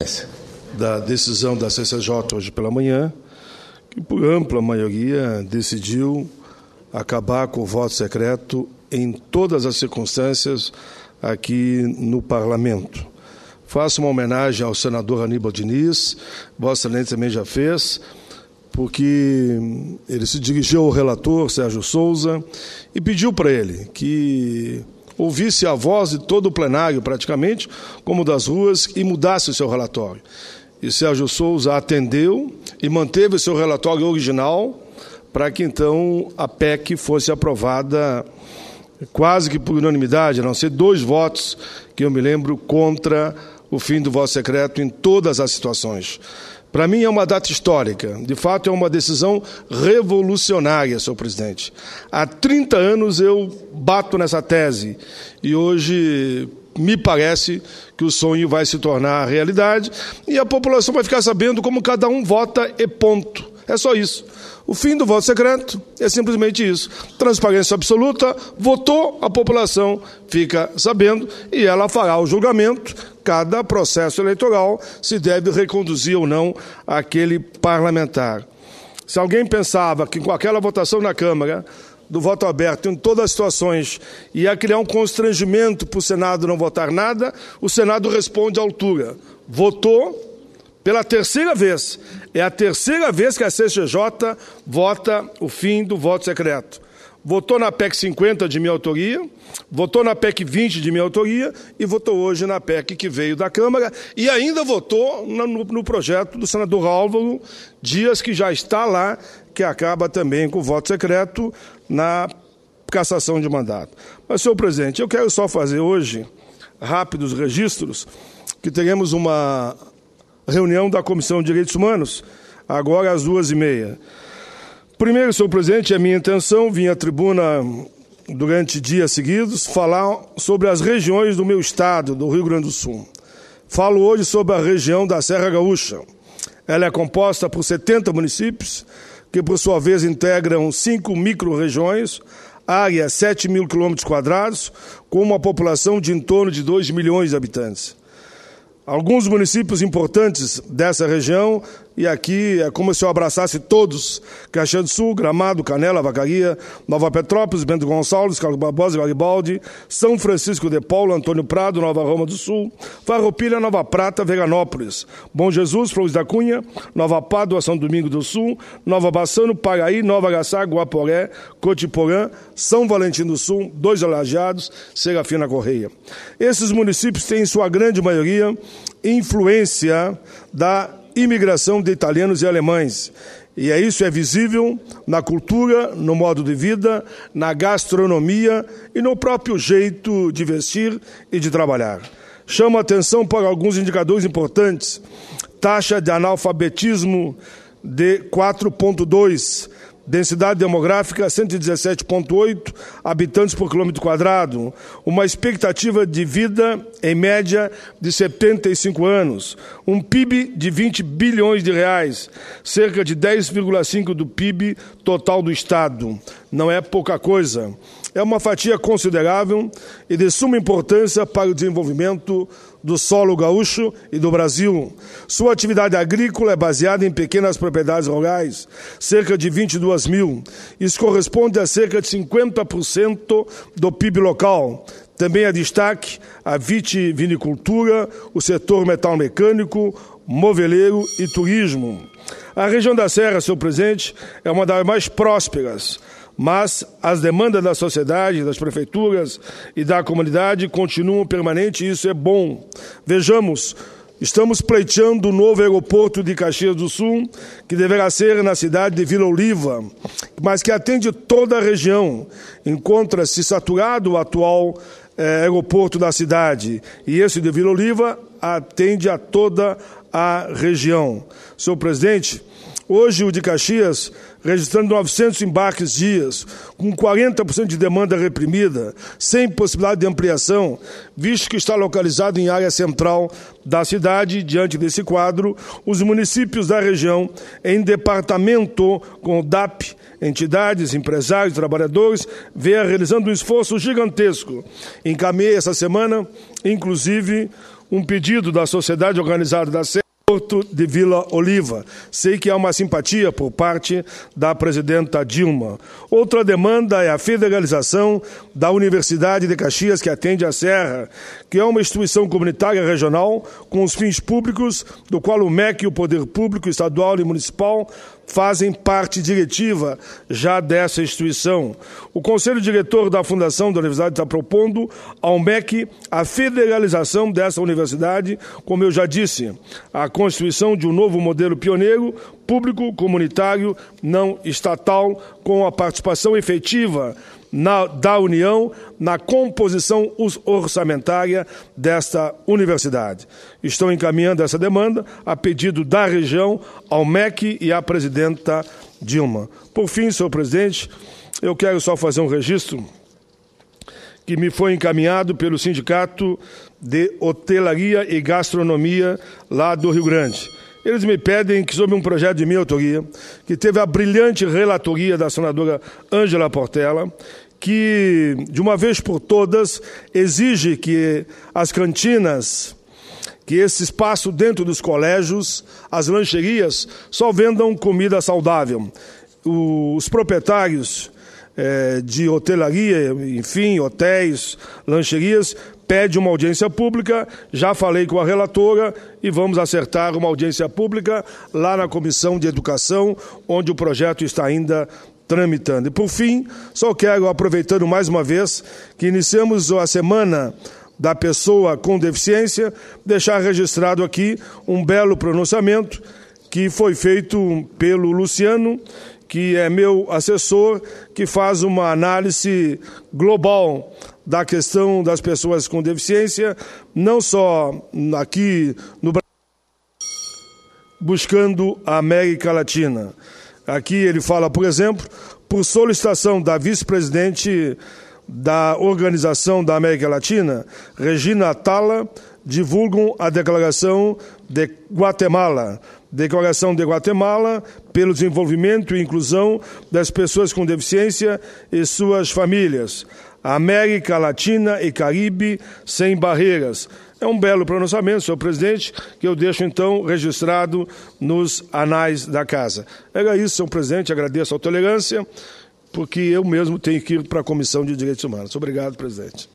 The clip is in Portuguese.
Excelência. Da decisão da CCJ hoje pela manhã, que por ampla maioria decidiu acabar com o voto secreto em todas as circunstâncias aqui no Parlamento. Faço uma homenagem ao senador Aníbal Diniz, Vossa Excelência também já fez, porque ele se dirigiu ao relator, Sérgio Souza, e pediu para ele que ouvisse a voz de todo o plenário, praticamente, como das ruas, e mudasse o seu relatório. E Sérgio Souza atendeu e manteve o seu relatório original para que, então, a PEC fosse aprovada quase que por unanimidade, a não ser 2 votos, que eu me lembro, contra o fim do voto secreto em todas as situações. Para mim é uma data histórica, de fato é uma decisão revolucionária, senhor presidente. Há 30 anos eu bato nessa tese e hoje me parece que o sonho vai se tornar realidade e a população vai ficar sabendo como cada um vota e ponto. É só isso. O fim do voto secreto é simplesmente isso. Transparência absoluta, votou, a população fica sabendo e ela fará o julgamento. Cada processo eleitoral se deve reconduzir ou não àquele parlamentar. Se alguém pensava que com aquela votação na Câmara, do voto aberto em todas as situações, ia criar um constrangimento para o Senado não votar nada, o Senado responde à altura. Votou pela 3ª vez. É a 3ª vez que a CCJ vota o fim do voto secreto. Votou na PEC 50 de minha autoria, votou na PEC 20 de minha autoria e votou hoje na PEC que veio da Câmara e ainda votou no projeto do senador Álvaro Dias, que já está lá, que acaba também com o voto secreto na cassação de mandato. Mas, senhor presidente, eu quero só fazer hoje rápidos registros, que teremos uma reunião da Comissão de Direitos Humanos, agora às 2h30. Primeiro, senhor presidente, é minha intenção vir à tribuna durante dias seguidos falar sobre as regiões do meu estado, do Rio Grande do Sul. Falo hoje sobre a região da Serra Gaúcha. Ela é composta por 70 municípios, que por sua vez integram 5 micro-regiões, área 7 mil quilômetros quadrados, com uma população de em torno de 2 milhões de habitantes. Alguns municípios importantes dessa região, e aqui é como se eu abraçasse todos: Caxias do Sul, Gramado, Canela, Vacaria, Nova Petrópolis, Bento Gonçalves, Carlos Barbosa, Garibaldi, São Francisco de Paula, Antônio Prado, Nova Roma do Sul, Farroupilha, Nova Prata, Veranópolis, Bom Jesus, Flores da Cunha, Nova Pádua, São Domingo do Sul, Nova Bassano, Paraí, Nova Agaçá, Guaporé, Cotiporã, São Valentim do Sul, 2 Lajeados, Serafina Correia. Esses municípios têm, em sua grande maioria, influência da imigração de italianos e alemães. E isso é visível na cultura, no modo de vida, na gastronomia e no próprio jeito de vestir e de trabalhar. Chamo a atenção para alguns indicadores importantes. Taxa de analfabetismo de 4,2%. Densidade demográfica 117,8 habitantes por quilômetro quadrado, uma expectativa de vida, em média, de 75 anos, um PIB de 20 bilhões de reais, cerca de 10,5% do PIB total do Estado. Não é pouca coisa. É uma fatia considerável e de suma importância para o desenvolvimento do solo gaúcho e do Brasil. Sua atividade agrícola é baseada em pequenas propriedades rurais, cerca de 22 mil. Isso corresponde a cerca de 50% do PIB local. Também é destaque a vitivinicultura, o setor metalmecânico, moveleiro e turismo. A região da Serra, senhor presidente, é uma das mais prósperas, mas as demandas da sociedade, das prefeituras e da comunidade continuam permanentes e isso é bom. Vejamos, estamos pleiteando o novo aeroporto de Caxias do Sul, que deverá ser na cidade de Vila Oliva, mas que atende toda a região. Encontra-se saturado o atual aeroporto da cidade e esse de Vila Oliva atende a toda a região. Senhor presidente, hoje o de Caxias, registrando 900 embarques dias, com 40% de demanda reprimida, sem possibilidade de ampliação, visto que está localizado em área central da cidade. Diante desse quadro, os municípios da região, em departamento com o DAP, entidades, empresários, trabalhadores, vêm realizando um esforço gigantesco. Encaminhei essa semana, inclusive, um pedido da Sociedade Organizada da Serra, Porto de Vila Oliva. Sei que há uma simpatia por parte da presidenta Dilma. Outra demanda é a federalização da Universidade de Caxias, que atende a Serra, que é uma instituição comunitária regional com os fins públicos, do qual o MEC e o Poder Público Estadual e Municipal fazem parte diretiva já dessa instituição. O Conselho Diretor da Fundação da Universidade está propondo ao MEC a federalização dessa universidade, como eu já disse, a constituição de um novo modelo pioneiro, público, comunitário, não estatal, com a participação efetiva da União na composição orçamentária desta universidade. Estou encaminhando essa demanda a pedido da região ao MEC e à presidenta Dilma. Por fim, senhor presidente, eu quero só fazer um registro que me foi encaminhado pelo Sindicato de Hotelaria e Gastronomia lá do Rio Grande. Eles me pedem que, sobre um projeto de minha autoria, que teve a brilhante relatoria da senadora Ângela Portela, que, de uma vez por todas, exige que as cantinas, que esse espaço dentro dos colégios, as lancherias, só vendam comida saudável. Os proprietários de hotelaria, enfim, hotéis, lancherias, pede uma audiência pública, já falei com a relatora e vamos acertar uma audiência pública lá na Comissão de Educação, onde o projeto está ainda tramitando. E, por fim, só quero, aproveitando mais uma vez, que iniciamos a Semana da Pessoa com Deficiência, deixar registrado aqui um belo pronunciamento que foi feito pelo Luciano, que é meu assessor, que faz uma análise global da questão das pessoas com deficiência, não só aqui no Brasil, buscando a América Latina. Aqui ele fala, por exemplo, por solicitação da vice-presidente da Organização da América Latina, Regina Atala, divulgam a Declaração de Guatemala. Declaração de Guatemala pelo desenvolvimento e inclusão das pessoas com deficiência e suas famílias. América Latina e Caribe sem barreiras. É um belo pronunciamento, senhor presidente, que eu deixo, então, registrado nos anais da Casa. Era isso, senhor presidente, agradeço a tolerância, porque eu mesmo tenho que ir para a Comissão de Direitos Humanos. Obrigado, presidente.